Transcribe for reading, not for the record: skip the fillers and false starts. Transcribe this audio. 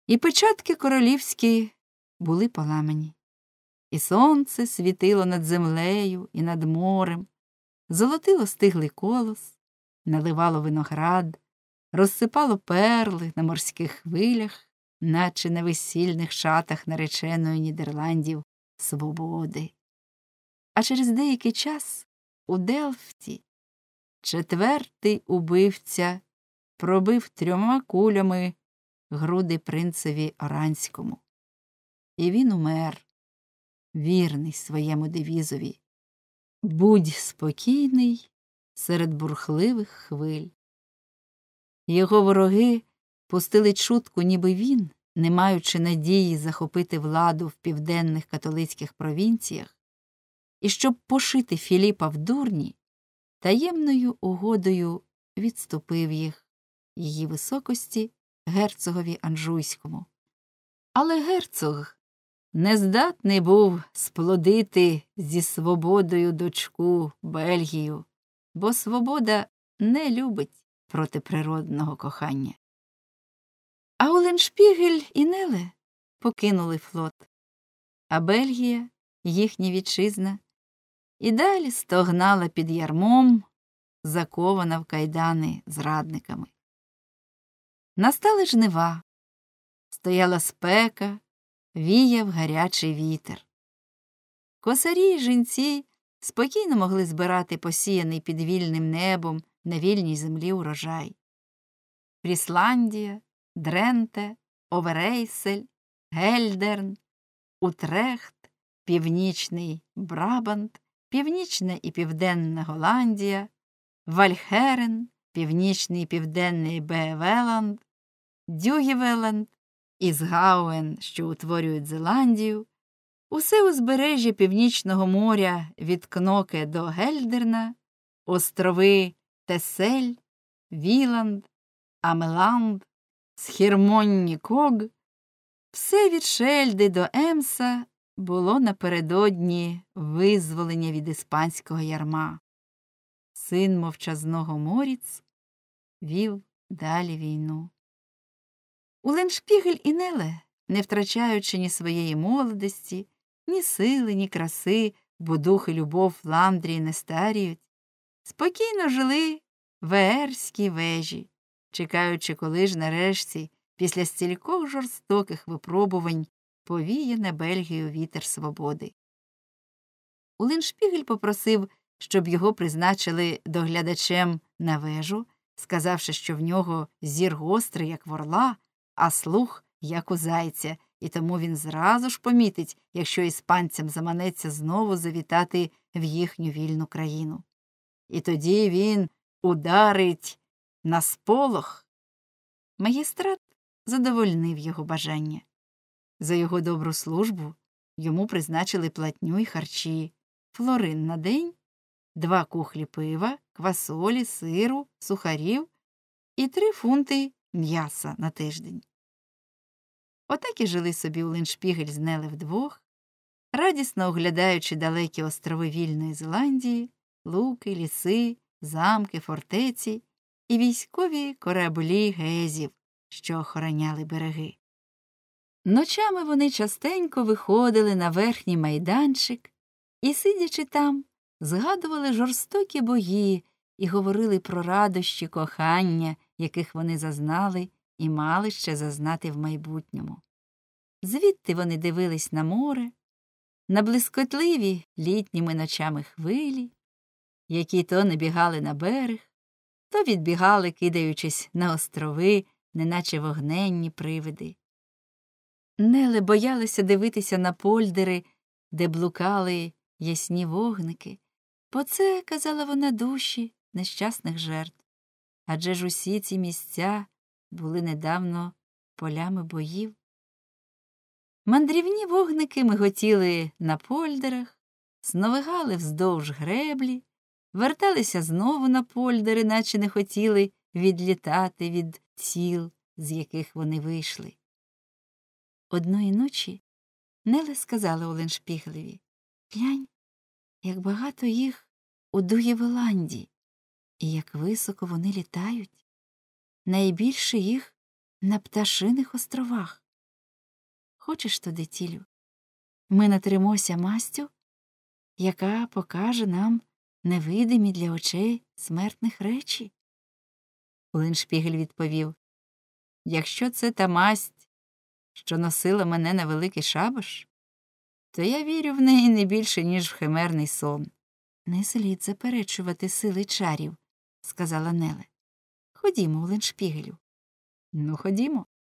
І печатки королівські були поламані. І сонце світило над землею і над морем, золотило стиглий колос, наливало виноград, розсипало перли на морських хвилях, наче на весільних шатах нареченої Нідерландів свободи. А через деякий час у Делфті четвертий убивця пробив 3 кулями груди принцеві Оранському. І він умер, вірний своєму девізові: «Будь спокійний серед бурхливих хвиль». Його вороги пустили чутку, ніби він, не маючи надії захопити владу в південних католицьких провінціях, і щоб пошити Філіпа в дурні, таємною угодою відступив її високості герцогові Анжуйському. Але герцог не здатний був сплодити зі свободою дочку Бельгію, бо свобода не любить протиприродного кохання. А Оленшпігель і Неле покинули флот, а Бельгія, їхня вітчизна, і далі стогнала під ярмом, закована в кайдани зрадниками. Настали жнива, стояла спека, віяв гарячий вітер. Косарі й жінці спокійно могли збирати посіяний під вільним небом на вільній землі урожай. Фрісландія, Дренте, Оверейсель, Гельдерн, Утрехт, Північний Брабант, Північна і Південна Голландія, Вальхерен, Північний і Південний Бевеланд, Дюгівеланд, Ізгауен, що утворюють Зеландію, усе узбережжя Північного моря від Кноке до Гельдерна, острови Тесель, Віланд, Амеланд, Схірмонні-Ког, все від Шельди до Емса було напередодні визволення від іспанського ярма. Син мовчазного Моріц вів далі війну. Оленшпігель і Неле, не втрачаючи ні своєї молодості, ні сили, ні краси, бо дух і любов Фландрії не старіють, спокійно жили в Еерській вежі, чекаючи, коли ж нарешті, після стількох жорстоких випробувань, повіє на Бельгію вітер свободи. Оленшпігель попросив, щоб його призначили доглядачем на вежу, сказавши, що в нього зір гострий, як в орла, а слух, як у зайця, і тому він зразу ж помітить, якщо іспанцям заманеться знову завітати в їхню вільну країну. І тоді він ударить на сполох. Магістрат задовольнив його бажання. За його добру службу йому призначили платню й харчі: флорин на день, 2 кухлі пива, квасолі, сиру, сухарів і 3 фунти м'яса на тиждень. Отак і жили собі Оленшпігель з Неле вдвох, радісно оглядаючи далекі острови вільної Зеландії, луки, ліси, замки, фортеці і військові кораблі гезів, що охороняли береги. Ночами вони частенько виходили на верхній майданчик і, сидячи там, згадували жорстокі бої і говорили про радощі кохання, яких вони зазнали і мали ще зазнати в майбутньому. Звідти вони дивились на море, на блискотливі літніми ночами хвилі, які то набігали на берег, то відбігали, кидаючись на острови, неначе вогненні привиди. Неле боялася дивитися на польдери, де блукали ясні вогники, бо це, казала вона, душі нещасних жертв. Адже ж усі ці місця були недавно полями боїв. Мандрівні вогники миготіли на польдерах, сновигали вздовж греблі, верталися знову на польдери, наче не хотіли відлітати від тіл, з яких вони вийшли. Одної ночі Неле сказала Оленшпігелеві: «Глянь, як багато їх у Дуєвеланді, і як високо вони літають. Найбільше їх на Пташиних островах. Хочеш туди, Тілю? Ми натремося мастю, яка покаже нам невидимі для очей смертних речі. Улиншпігель відповів: якщо це та масть, що носила мене на великий шабаш, то я вірю в неї не більше, ніж в химерний сон. Не слід заперечувати сили чарів, сказала Неле. Ходімо, Улиншпігелю. Ну, ходімо.